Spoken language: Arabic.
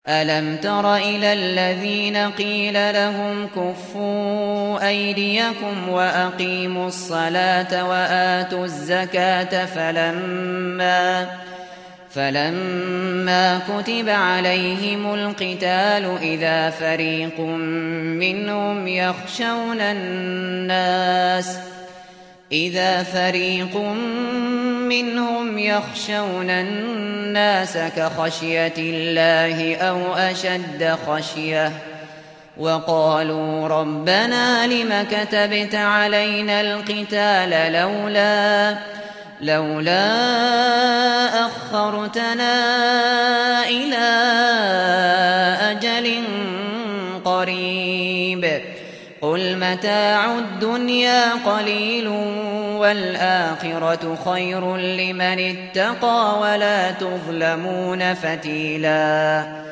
أَلَمْ تَرَ إِلَى الَّذِينَ قِيلَ لَهُمْ كُفُّوا أَيْدِيَكُمْ وَأَقِيمُوا الصَّلَاةَ وَآتُوا الزَّكَاةَ فَلَمَّا كُتِبَ عَلَيْهِمُ الْقِتَالُ إِذَا فَرِيقٌ مِّنْهُمْ يَخْشَوْنَ النَّاسَ كَخَشْيَةِ اللَّهِ أَوْ أَشَدَّ خَشْيَةً وَقَالُوا رَبَّنَا لِمَ كَتَبْتَ عَلَيْنَا الْقِتَالَ لولا أَخَّرْتَنَا إِلَىٰ أَجَلٍ قَرِيبٍ قُلْ مَتَاعُ الدُّنْيَا قَلِيلٌ وَالْآخِرَةُ خَيْرٌ لِّمَنِ اتَّقَىٰ وَلَا تُظْلَمُونَ فَتِيلًا